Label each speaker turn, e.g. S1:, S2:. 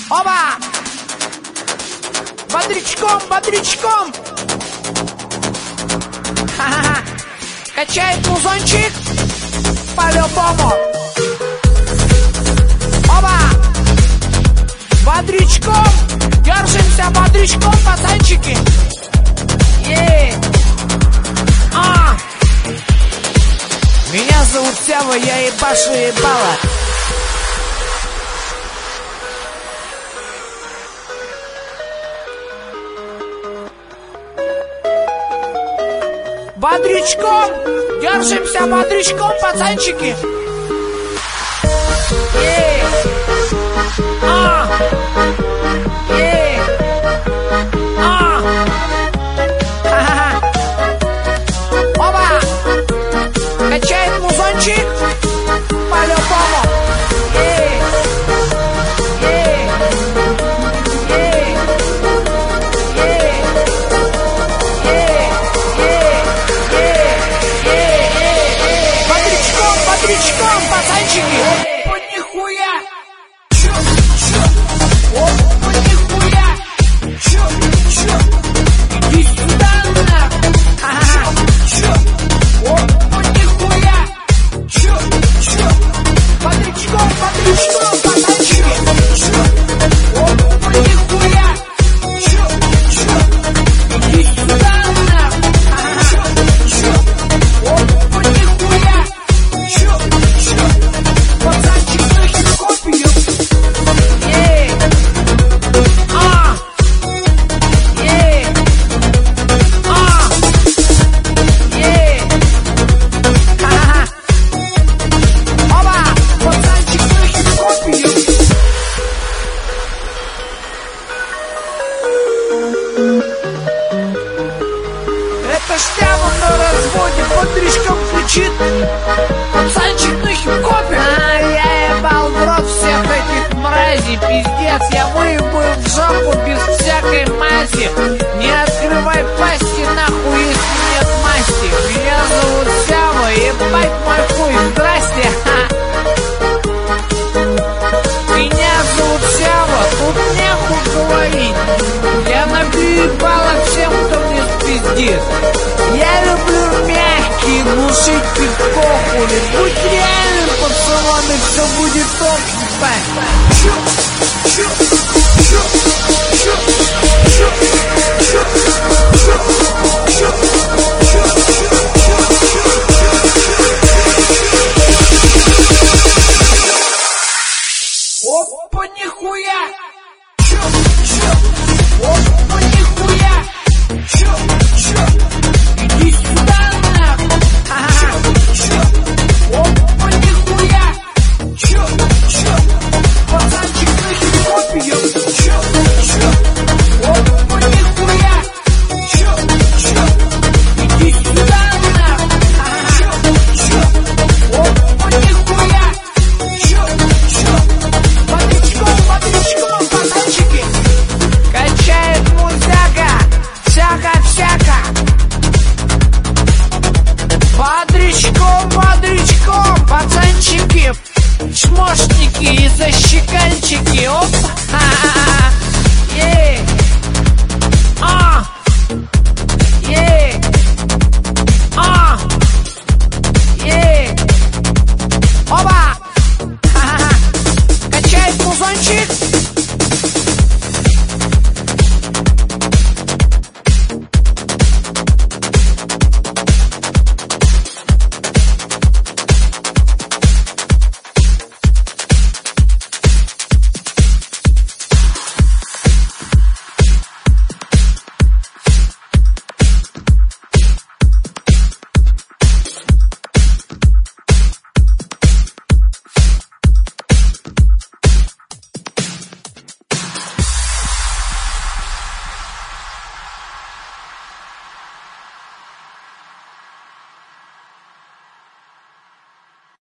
S1: Оба! Бодрячком, бодрячком! Ха-ха-ха! Качает музончик по-любому! Оба! Бодрячком! Держимся бодрячком, пацанчики! Меня зовут Сява, я ебашу ебало. Бодрячком! Держимся бодрячком, пацанчики! Оба! Качает музончик по-любому! Бодрячком, пацанчики! Опа, нихуя! Опа, нихуя! Иди сюда, нахуй! Опа, нихуя! Бодрячком, пацанчики! Опа, нихуя! Иди сюда, нахуй! Опа, нихуя! Пацанчик на хип-хопе, Оба! Пацанчик на хип-хопе, Это Сява на разводе, бодрячком кричит. Пацанчик на хип-хопе. Я ебал в рот всех этих мразей, пиздец. Я выебаю в жопу без всякой мази. Не открывай пасти, нахуй, если нет масти. Меня зовут Сява, ебать мой хуй, здрасте. Меня зовут Сява, тут нехуй говорить. Я набью ебало всем, кто мне спиздит. Я люблю мягкие, глушить пивкоху. Будь реальным, пацан, и все будет ок, ебать. Опа, нихуя! Опа, нихуя! Иди сюда, нахуй! Опа, нихуя! Пацанчик на хип-хопе, опа, нихуя! Иди сюда, нахуй! Опа, нихуя! Бодрячком, пацанчики! Качает музяка! Всяко-всяко! Бодрячком, пацанчики! Чмошники и защекальчики! Оп!